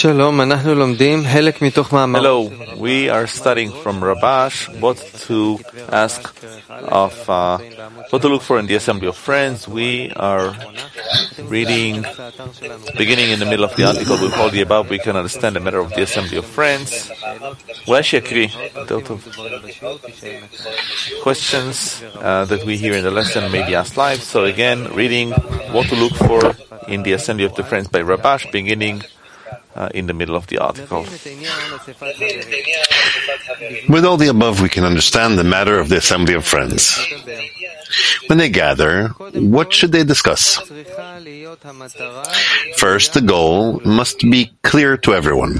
Hello, we are studying from Rabash what to ask of, what to look for in the assembly of friends. We are reading, beginning in the middle of the article, with all the above, we can understand the matter of the assembly of friends. Questions that we hear in the lesson may be asked live. So again, reading what to look for in the assembly of the friends by Rabash, beginning in the middle of the article. With all the above, we can understand the matter of the assembly of friends. When they gather, what should they discuss? First, the goal must be clear to everyone.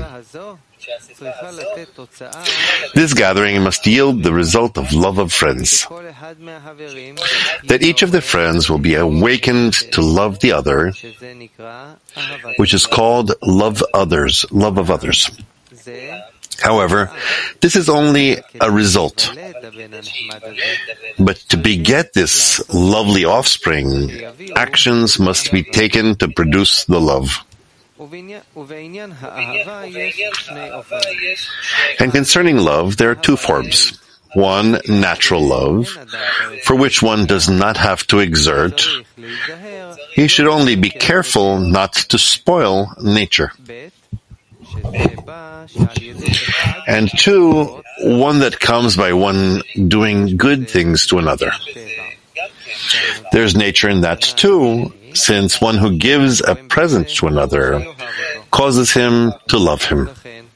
This gathering must yield the result of love of friends. That each of the friends will be awakened to love the other, which is called love of others. However, this is only a result. But to beget this lovely offspring, actions must be taken to produce the love. And concerning love, there are two forms. One, natural love, for which one does not have to exert. He should only be careful not to spoil nature. And two, one that comes by one doing good things to another. There's nature in that too, since one who gives a present to another causes him to love him.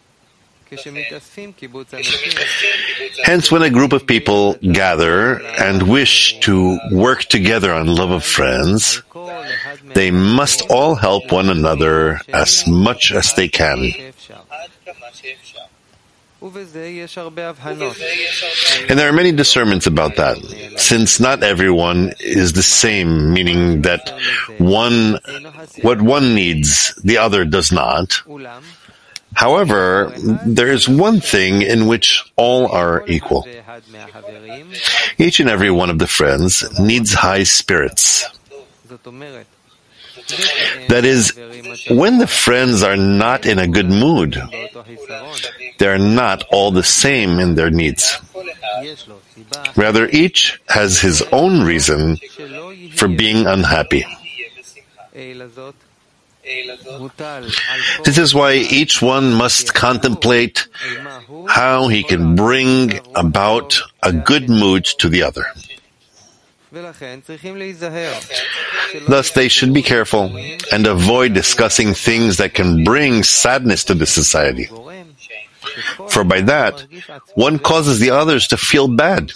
Hence, when a group of people gather and wish to work together on love of friends, they must all help one another as much as they can. And there are many discernments about that, since not everyone is the same, meaning that what one needs, the other does not. However, there is one thing in which all are equal. Each and every one of the friends needs high spirits. That is, when the friends are not in a good mood, they are not all the same in their needs. Rather, each has his own reason for being unhappy. This is why each one must contemplate how he can bring about a good mood to the other. Thus, they should be careful and avoid discussing things that can bring sadness to the society. For by that, one causes the others to feel bad.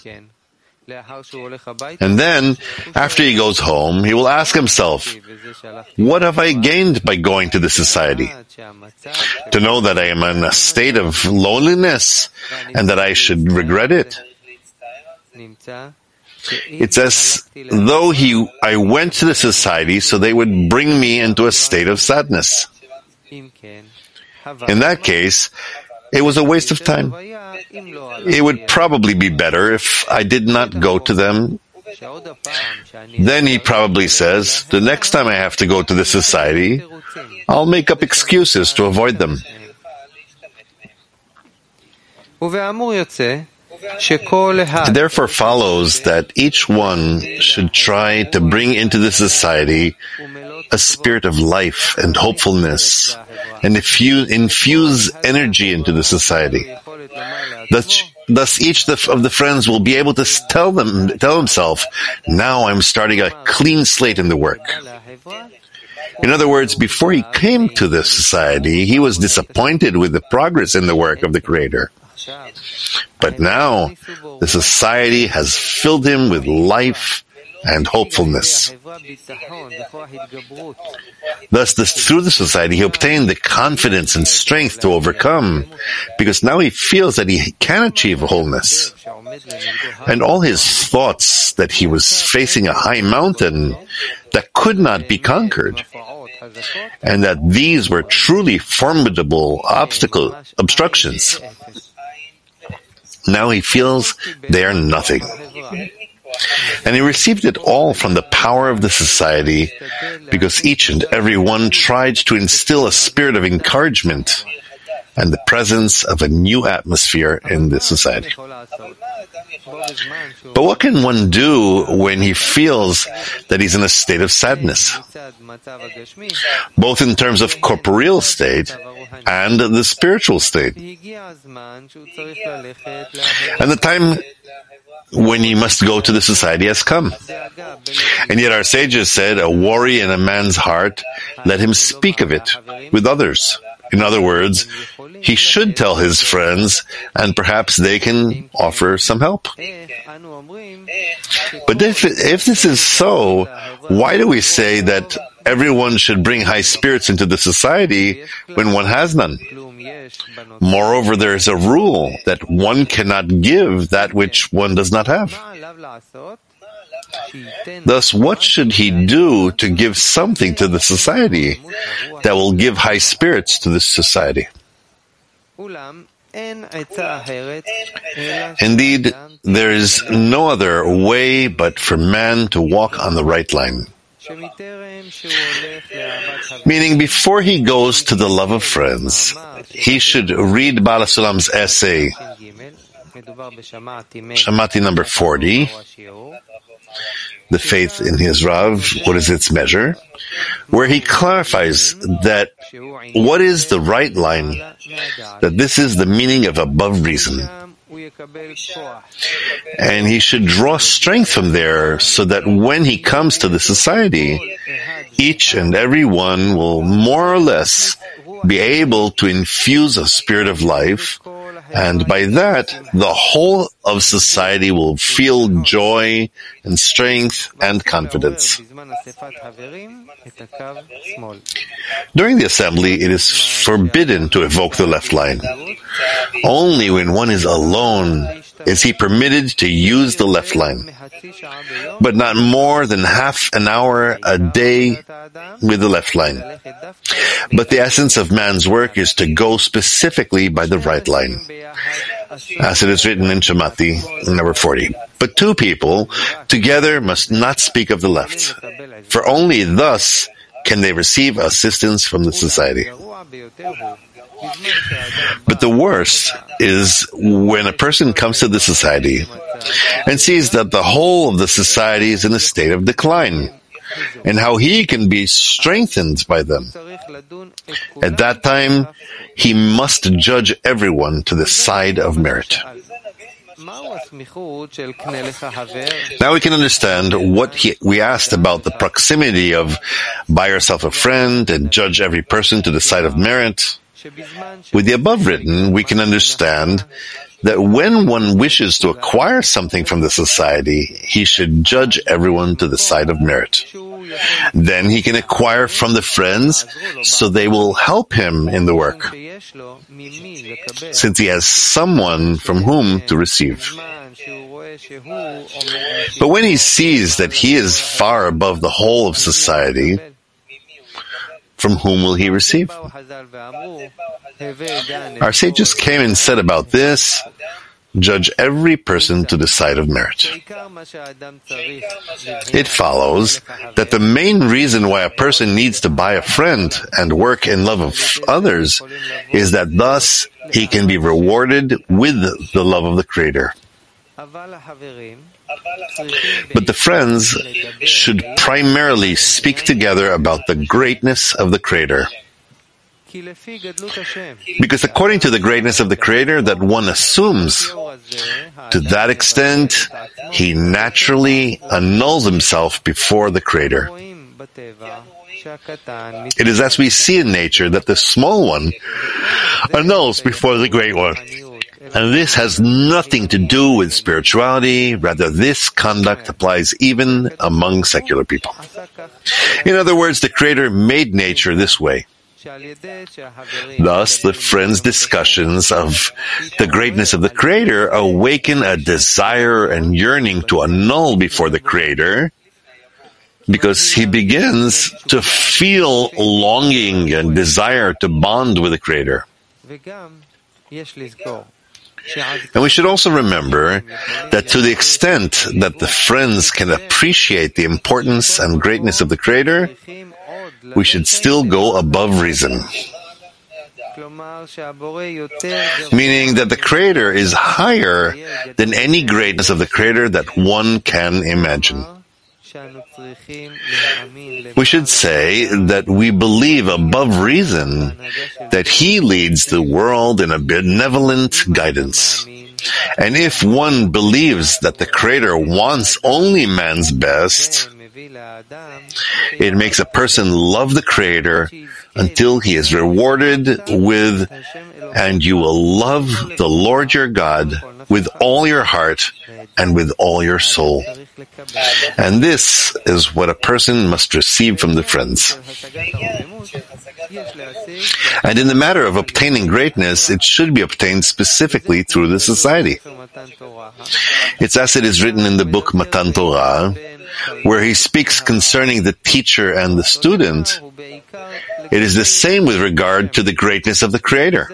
And then, after he goes home, he will ask himself, what have I gained by going to this society? To know that I am in a state of loneliness and that I should regret it? It's as though I went to the society so they would bring me into a state of sadness. In that case, it was a waste of time. It would probably be better if I did not go to them. Then he probably says, the next time I have to go to the society, I'll make up excuses to avoid them. It therefore follows that each one should try to bring into the society a spirit of life and hopefulness, and infuse energy into the society. Thus each of the friends will be able to tell himself, now I'm starting a clean slate in the work. In other words, before he came to this society, he was disappointed with the progress in the work of the Creator. But now, the society has filled him with life and hopefulness. Thus, through the society, he obtained the confidence and strength to overcome, because now he feels that he can achieve wholeness. And all his thoughts that he was facing a high mountain that could not be conquered, and that these were truly formidable obstructions. Now he feels they are nothing. And he received it all from the power of the society, because each and every one tried to instill a spirit of encouragement and the presence of a new atmosphere in the society. But what can one do when he feels that he's in a state of sadness, both in terms of corporeal state and the spiritual state? And the time when he must go to the society has come. And yet our sages said, a worry in a man's heart, let him speak of it with others. In other words, he should tell his friends, and perhaps they can offer some help. But if this is so, why do we say that everyone should bring high spirits into the society when one has none? Moreover, there is a rule that one cannot give that which one does not have. Thus, what should he do to give something to the society that will give high spirits to this society? Indeed, there is no other way but for man to walk on the right line. Meaning, before he goes to the love of friends, he should read Baal HaSulam's essay, Shamati number 40, The Faith in His Rav, What is Its Measure, where he clarifies that what is the right line, that this is the meaning of above reason. And he should draw strength from there so that when he comes to the society, each and every one will more or less be able to infuse a spirit of life, and by that, the whole of society will feel joy and strength and confidence. During the assembly, it is forbidden to evoke the left line. Only when one is alone is he permitted to use the left line, but not more than half an hour a day with the left line. But the essence of man's work is to go specifically by the right line, as it is written in Shamati, number 40. But two people together must not speak of the left, for only thus can they receive assistance from the society. But the worst is when a person comes to the society and sees that the whole of the society is in a state of decline, and how he can be strengthened by them. At that time, he must judge everyone to the side of merit. Now we can understand what we asked about the proximity of buy yourself a friend and judge every person to the side of merit. With the above written, we can understand that when one wishes to acquire something from the society, he should judge everyone to the side of merit. Then he can acquire from the friends, so they will help him in the work, since he has someone from whom to receive. But when he sees that he is far above the whole of society, from whom will he receive? Our sages came and said about this, judge every person to the side of merit. It follows that the main reason why a person needs to buy a friend and work in love of others is that thus he can be rewarded with the love of the Creator. But the friends should primarily speak together about the greatness of the Creator. Because according to the greatness of the Creator that one assumes, to that extent, he naturally annuls himself before the Creator. It is as we see in nature that the small one annuls before the great one. And this has nothing to do with spirituality, rather this conduct applies even among secular people. In other words, the Creator made nature this way. Thus, the friends' discussions of the greatness of the Creator awaken a desire and yearning to annul before the Creator, because he begins to feel longing and desire to bond with the Creator. And we should also remember that to the extent that the friends can appreciate the importance and greatness of the Creator, we should still go above reason. Meaning that the Creator is higher than any greatness of the Creator that one can imagine. We should say that we believe above reason that He leads the world in a benevolent guidance. And if one believes that the Creator wants only man's best, it makes a person love the Creator until he is rewarded with, and you will love the Lord your God with all your heart and with all your soul. And this is what a person must receive from the friends. And in the matter of obtaining greatness, it should be obtained specifically through the society. It's as it is written in the book Matan Torah, where he speaks concerning the teacher and the student. It is the same with regard to the greatness of the Creator.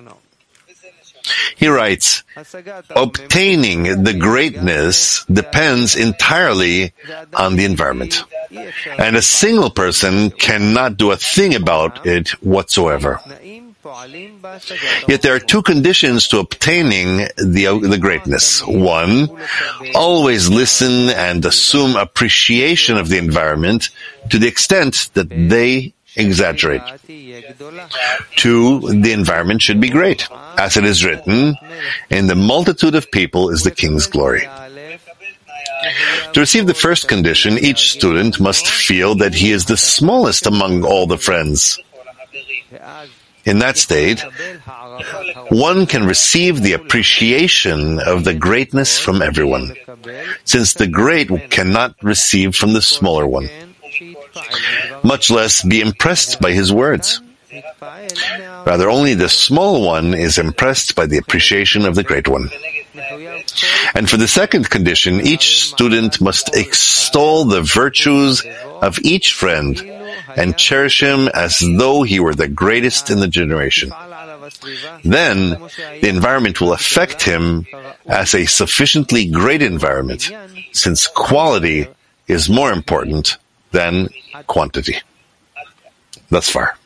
He writes, obtaining the greatness depends entirely on the environment, and a single person cannot do a thing about it whatsoever. Yet there are two conditions to obtaining the greatness. One, always listen and assume appreciation of the environment to the extent that they exaggerate. Two, the environment should be great. As it is written, in the multitude of people is the king's glory. To receive the first condition, each student must feel that he is the smallest among all the friends. In that state, one can receive the appreciation of the greatness from everyone, since the great cannot receive from the smaller one, much less be impressed by his words. Rather, only the small one is impressed by the appreciation of the great one. And for the second condition, each student must extol the virtues of each friend and cherish him as though he were the greatest in the generation. Then, the environment will affect him as a sufficiently great environment, since quality is more important than quantity. Thus far.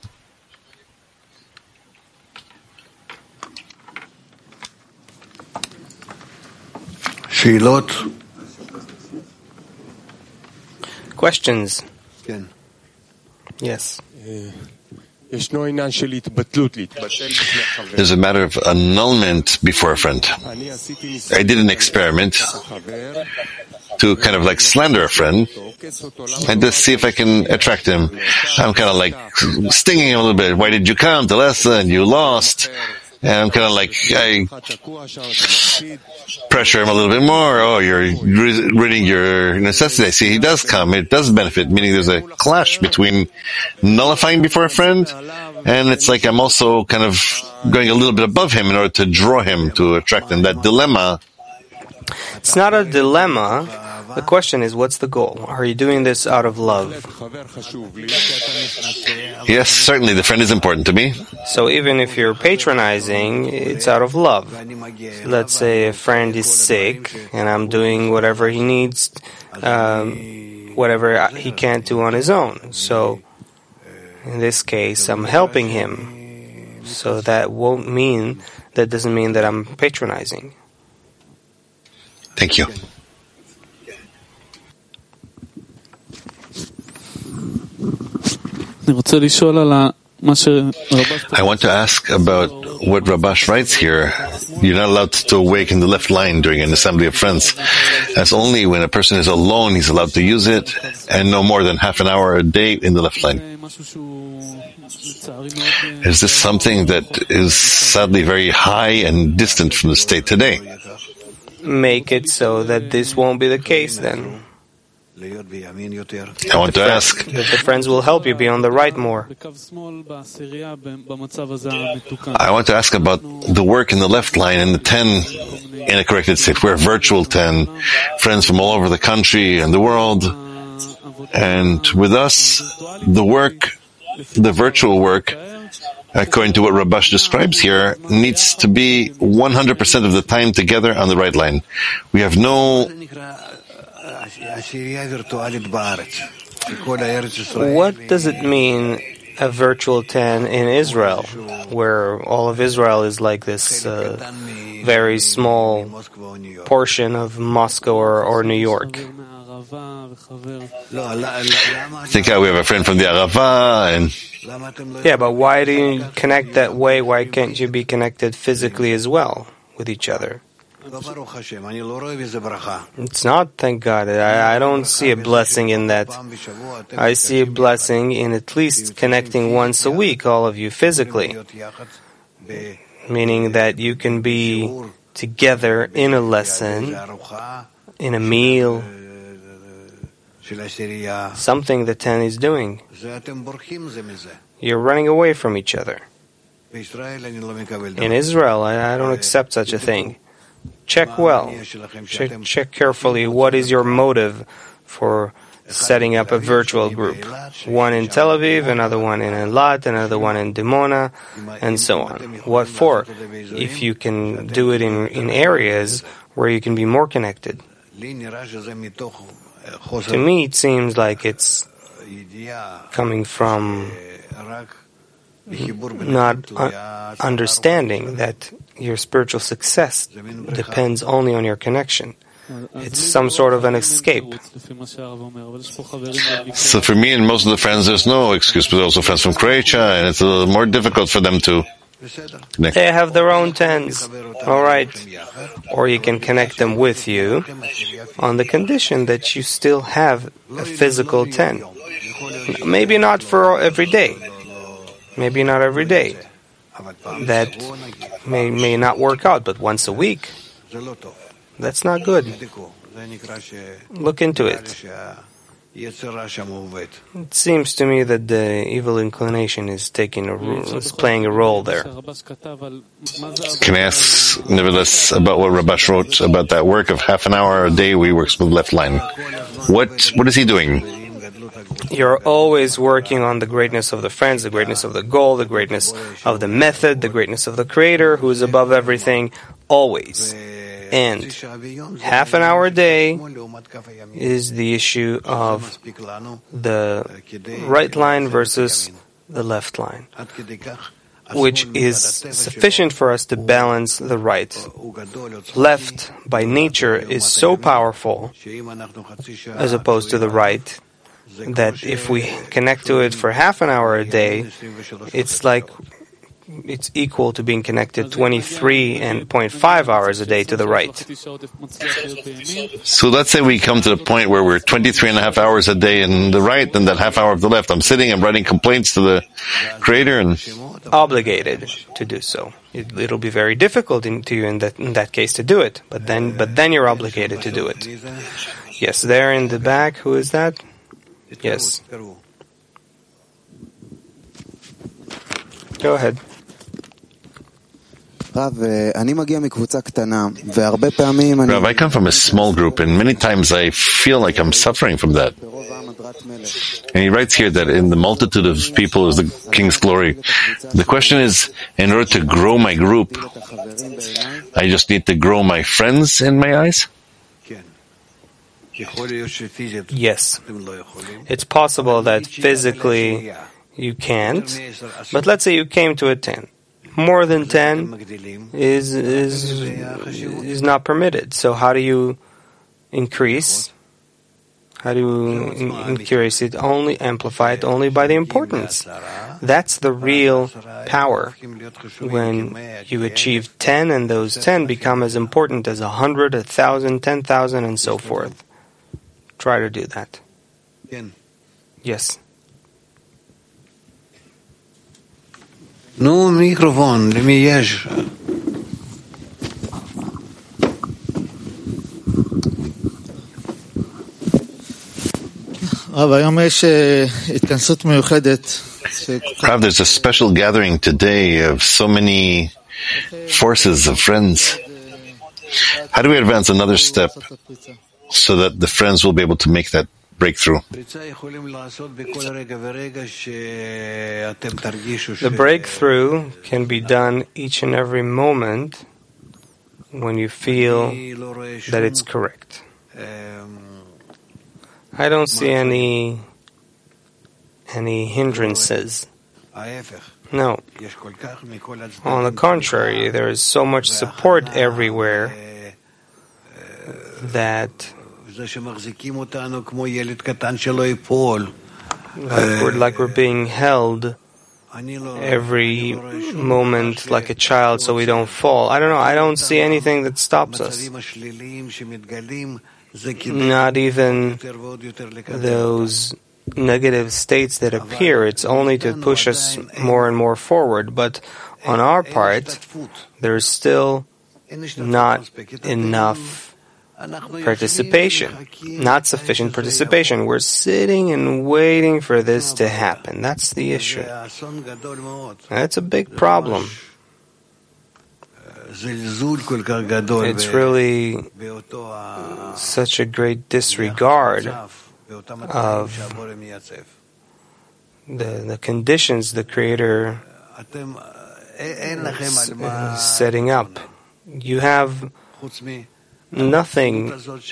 Questions? Yes. There's a matter of annulment before a friend. I did an experiment to kind of like slander a friend and to see if I can attract him. I'm kind of like stinging him a little bit. Why did you come to lesson? You lost. And I'm kind of like, I pressure him a little bit more. Oh, you're reading your necessity. I see he does come. It does benefit, meaning there's a clash between nullifying before a friend, and it's like I'm also kind of going a little bit above him in order to draw him, to attract him. That dilemma. It's not a dilemma. The question is, what's the goal? Are you doing this out of love? Yes, certainly the friend is important to me. So even if you're patronizing, it's out of love. Let's say a friend is sick and I'm doing whatever he needs, whatever he can't do on his own. So in this case, I'm helping him. So that doesn't mean that I'm patronizing. Thank you. I want to ask about what Rabash writes here. You're not allowed to awaken the left line during an assembly of friends, as only when a person is alone he's allowed to use it, and no more than half an hour a day in the left line. Is this something that is sadly very high and distant from the state today? Make it so that this won't be the case then. I want to ask that the friends will help you be on the right more. I want to ask about the work in the left line and the 10 in a corrected state. We're virtual 10, friends from all over the country and the world. And with us, the work, the virtual work, according to what Rabash describes here, needs to be 100% of the time together on the right line. We have no... What does it mean, a virtual 10 in Israel, where all of Israel is like this very small portion of Moscow or New York? I think we have a friend from the Arava, and... Yeah, but why do you connect that way? Why can't you be connected physically as well with each other? It's not, thank God. I don't see a blessing in that. I see a blessing in at least connecting once a week, all of you, physically. Meaning that you can be together in a lesson, in a meal, something the 10 is doing. You're running away from each other. In Israel, I don't accept such a thing. Check well. Check carefully what is your motive for setting up a virtual group. One in Tel Aviv, another one in Eilat, another one in Dimona, and so on. What for? If you can do it in areas where you can be more connected. To me, it seems like it's coming from not understanding that your spiritual success depends only on your connection. It's some sort of an escape. So for me and most of the friends, there's no excuse, but also friends from Croatia, and it's a little more difficult for them to connect. They have their own 10s, all right. Or you can connect them with you on the condition that you still have a physical 10. Maybe not for every day. Maybe not every day. That may not work out, but once a week, that's not good. Look into it. It seems to me that the evil inclination is playing a role there. Can I ask, nevertheless, about what Rabash wrote about that work of half an hour a day we works with left line? What is he doing? You're always working on the greatness of the friends, the greatness of the goal, the greatness of the method, the greatness of the Creator, who is above everything, always. And half an hour a day is the issue of the right line versus the left line, which is sufficient for us to balance the right. Left, by nature, is so powerful, as opposed to the right, that if we connect to it for half an hour a day, it's equal to being connected 23.5 hours a day to the right. So let's say we come to the point where we're 23.5 hours a day in the right and that half hour of the left. I'm writing complaints to the Creator and obligated to do so. It'll be very difficult to you in that case to do it, but then you're obligated to do it. Yes, there in the back, who is that? Yes. Go ahead. Rav, I come from a small group, and many times I feel like I'm suffering from that. And he writes here that in the multitude of people is the King's glory. The question is, in order to grow my group, I just need to grow my friends in my eyes? Yes. It's possible that physically you can't, but let's say you came to a 10. More than 10 is not permitted. So how do you increase? How do you increase it? Only amplify it only by the importance. That's the real power. When you achieve 10 and those 10 become as important as 100, 1,000, 10,000 and so forth. Try to do that. Yes. No microphone, למי יש? Rav, there's a special gathering today of so many forces of friends. How do we advance another step so that the friends will be able to make that breakthrough. The breakthrough can be done each and every moment when you feel that it's correct. I don't see any hindrances. No. On the contrary, there is so much support everywhere that like we're being held every moment like a child so we don't fall. I don't know. I don't see anything that stops us. Not even those negative states that appear. It's only to push us more and more forward. But on our part, there's still not enough participation, not sufficient participation. We're sitting and waiting for this to happen. That's the issue. That's a big problem. It's really such a great disregard of the conditions the Creator is setting up. You have nothing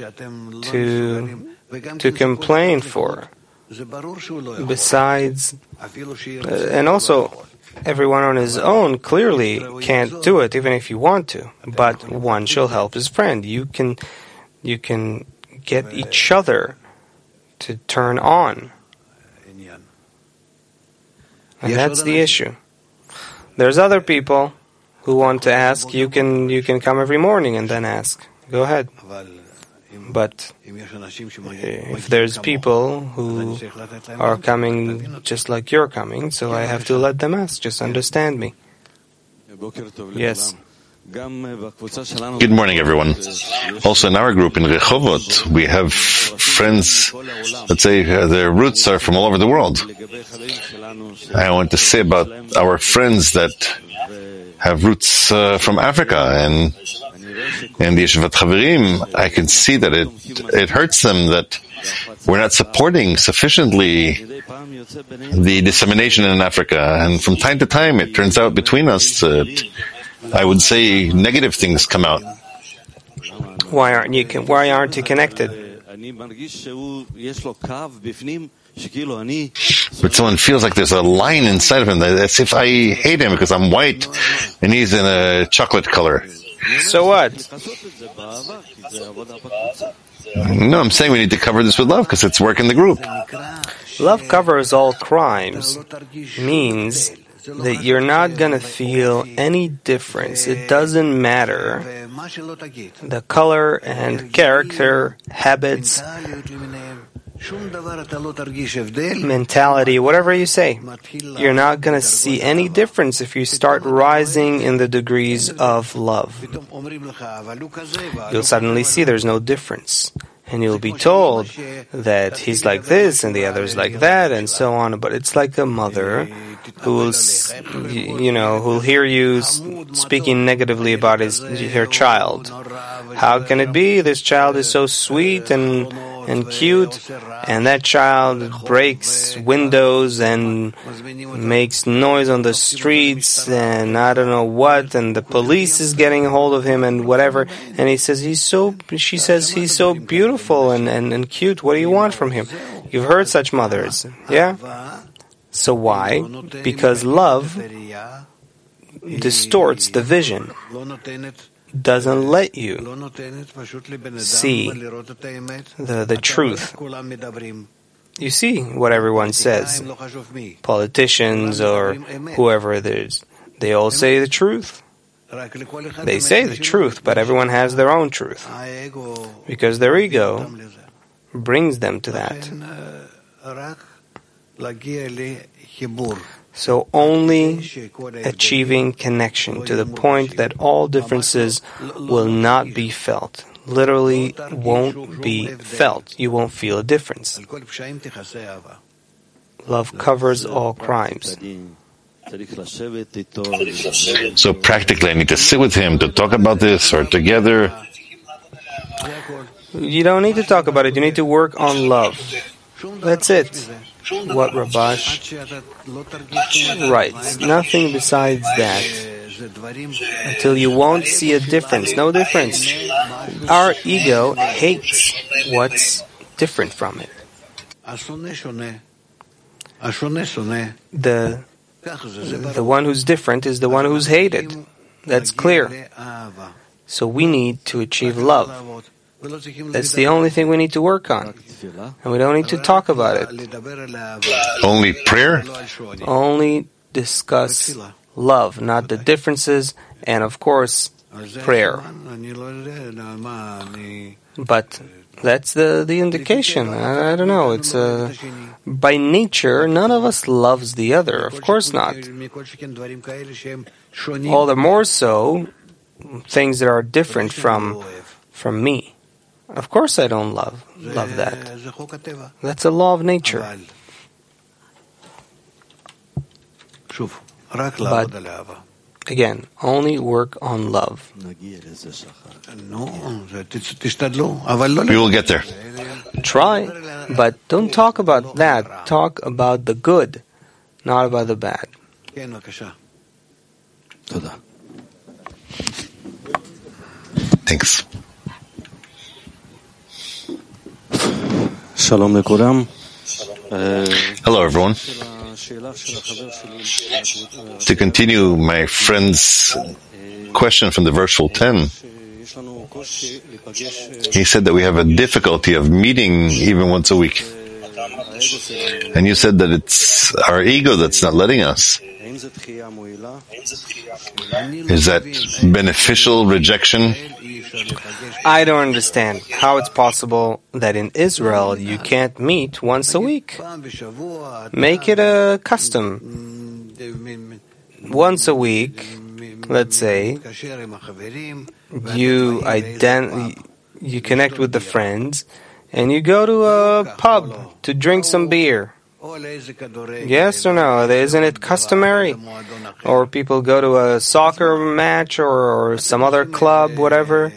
to complain for. Besides, and also, everyone on his own clearly can't do it, even if you want to. But one shall help his friend. You can get each other to turn on, and that's the issue. There's other people who want to ask. You can come every morning and then ask. Go ahead. But if there's people who are coming just like you're coming, so I have to let them ask. Just understand me. Yes. Good morning, everyone. Also, in our group in Rehovot, we have friends, let's say their roots are from all over the world. I want to say about our friends that have roots from Africa, and in the Yeshivat Chaverim, I can see that it hurts them that we're not supporting sufficiently the dissemination in Africa. And from time to time, it turns out between us that I would say negative things come out. Why aren't you connected? But someone feels like there's a line inside of him, as if I hate him because I'm white and he's in a chocolate color. So what? No, I'm saying we need to cover this with love because it's work in the group. Love covers all crimes means that you're not going to feel any difference. It doesn't matter the color and character, habits, mentality, whatever you say. You're not going to see any difference if you start rising in the degrees of love. You'll suddenly see there's no difference. And you'll be told that he's like this and the other's like that and so on. But it's like a mother who will, who'll hear you speaking negatively about her child. How can it be? This child is so sweet and cute, and that child breaks windows and makes noise on the streets and I don't know what, and the police is getting a hold of him and whatever, and she says he's so beautiful and cute. What do you want from him? You've heard such mothers, yeah? So why? Because love distorts the vision, doesn't let you see the truth. You see what everyone says. Politicians or whoever it is, they all say the truth. They say the truth, but everyone has their own truth. Because their ego brings them to that. So only achieving connection to the point that all differences will not be felt. Literally won't be felt. You won't feel a difference. Love covers all crimes. So practically I need to sit with him to talk about this or together. You don't need to talk about it. You need to work on love. That's it. What Rabash writes. Nothing besides that. Until you won't see a difference. No difference. Our ego hates what's different from it. The one who's different is the one who's hated. That's clear. So we need to achieve love. That's the only thing we need to work on. And we don't need to talk about it. Only prayer? Only discuss love, not the differences, and of course, prayer. But that's the indication. I don't know. It's by nature, none of us loves the other. Of course not. All the more so, things that are different from me. Of course I don't love that. That's a law of nature. But again, only work on love. We will get there. Try, but don't talk about that. Talk about the good, not about the bad. Thanks. Shalom lekulam. Hello, everyone. To continue my friend's question from the verse 10, he said that we have a difficulty of meeting even once a week. And you said that it's our ego that's not letting us. Is that beneficial rejection? I don't understand how it's possible that in Israel you can't meet once a week. Make it a custom. Once a week, let's say, you connect with the friends and you go to a pub to drink some beer. Yes or no? Isn't it customary? Or people go to a soccer match or some other club, whatever.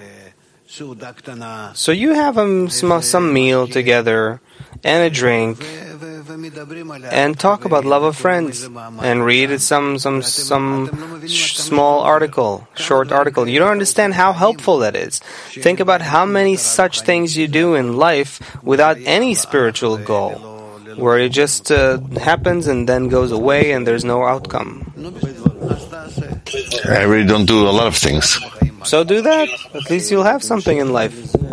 So you have some meal together and a drink and talk about love of friends and read some small article, short article. You don't understand how helpful that is. Think about how many such things you do in life without any spiritual goal, where it just happens and then goes away and there's no outcome. I really don't do a lot of things. So do that. At least you'll have something in life.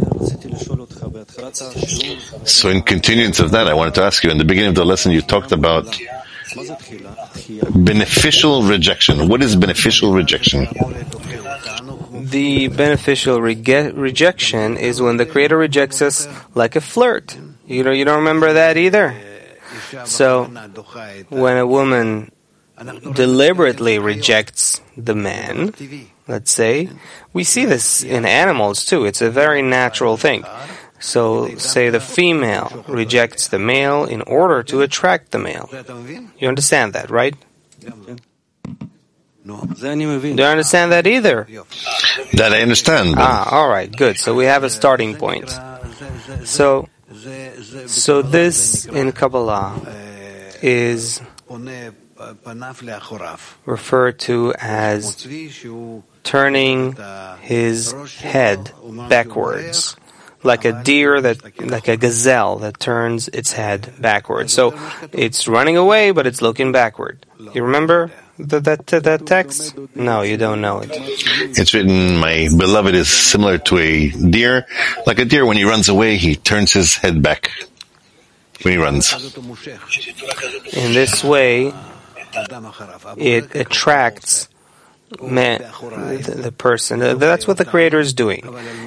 So in continuance of that, I wanted to ask you, in the beginning of the lesson you talked about beneficial rejection. What is beneficial rejection? The beneficial rejection is when the Creator rejects us like a flirt. You don't remember that either? So when a woman deliberately rejects the man, let's say, we see this in animals too. It's a very natural thing. So, say the female rejects the male in order to attract the male. You understand that, right? Do you understand that either? That I understand. All right, good. So we have a starting point. So this in Kabbalah is referred to as turning his head backwards, like a deer like a gazelle that turns its head backwards. So it's running away, but it's looking backward. You remember that text? No, you don't know it. It's written, my beloved is similar to a deer. Like a deer, when he runs away, he turns his head back when he runs. In this way, it attracts the person. That's what the Creator is doing.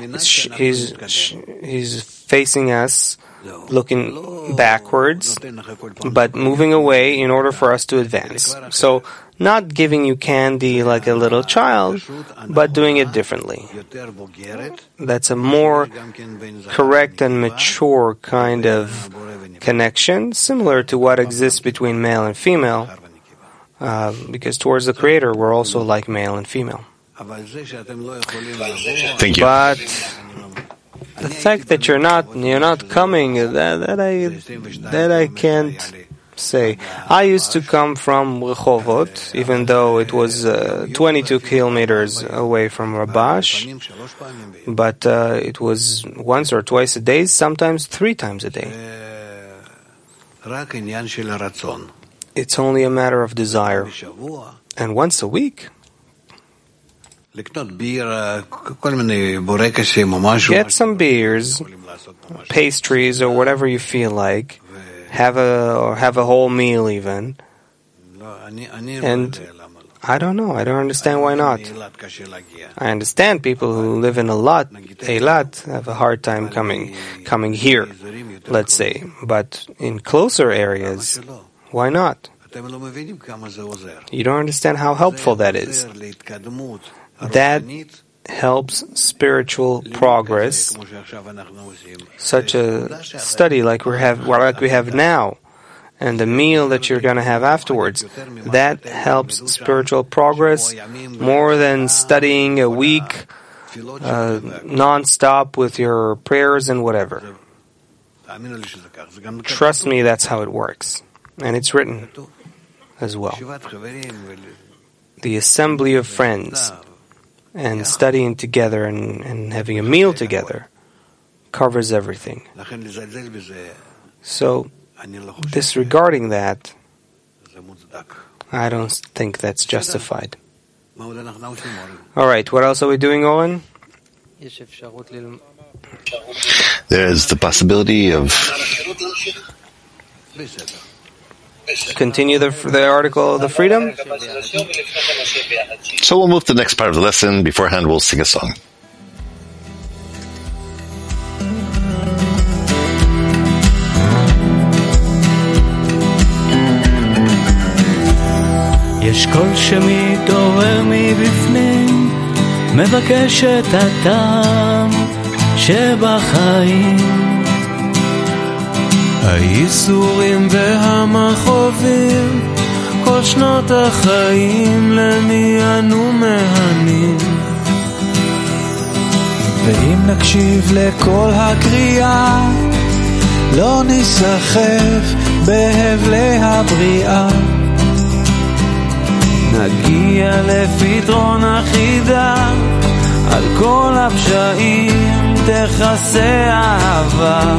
He's facing us, looking backwards, but moving away in order for us to advance. So, not giving you candy like a little child, but doing it differently. That's a more correct and mature kind of connection, similar to what exists between male and female. Because towards the Creator, we're also like male and female. Thank you. But the fact that you're not coming, that I can't say. I used to come from Rehovot, even though it was 22 kilometers away from Rabash, but it was once or twice a day, sometimes 3 times a day. It's only a matter of desire. And once a week, get some beers, pastries, or whatever you feel like. Have a whole meal even. And I don't know. I don't understand why not. I understand people who live in Eilat have a hard time coming here, let's say. But in closer areas, why not? You don't understand how helpful that is. That helps spiritual progress. Such a study like we have now, and the meal that you're going to have afterwards, that helps spiritual progress more than studying a week non-stop with your prayers and whatever. Trust me, that's how it works. And it's written as well. The assembly of friends and studying together and having a meal together covers everything. So, disregarding that, I don't think that's justified. Alright, what else are we doing, Owen? There's the possibility of... Continue the article of the freedom? So we'll move to the next part of the lesson. Beforehand, we'll sing a song. יש קול שמתעורר מבפנים, מבקש את הטעם שבחיים. הייסורים והמכאובים, כל שנות החיים למי אנו מהנים. ואם נקשיב לכל הקריאה, לא נסחף בהבלי הבריאה. נגיע לפתרון אחידה, על כל הפשעים תכסה אהבה.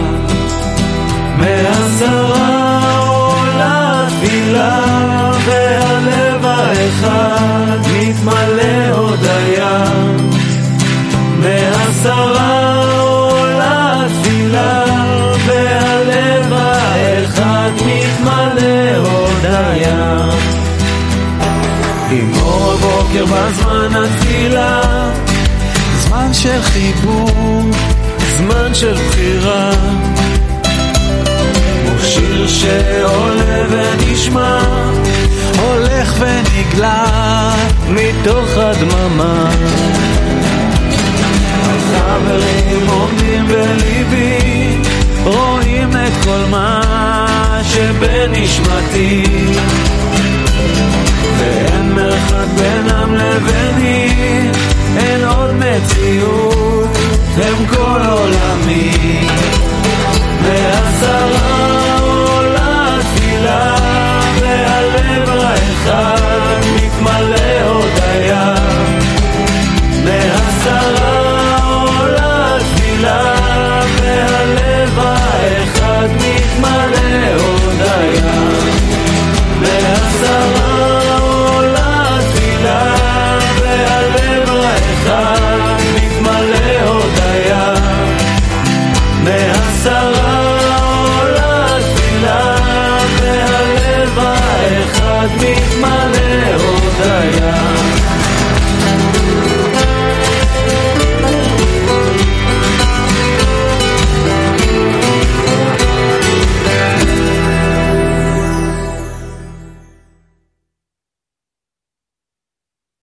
מעשרה עולה תפילה, והלב האחד מתמלא הודיה. מעשרה עולה תפילה, והלב האחד מתמלא הודיה. עם אור הבוקר בזמן התפילה, זמן של חיבור, זמן של בחירה. שיר שעולה ונשמע, הולך ונגלה מתוך הדממה. החברים עומדים בליבי, רואים את כל מה שבנשמתי, ואין מרחק בינם לביני, אין עוד מציאות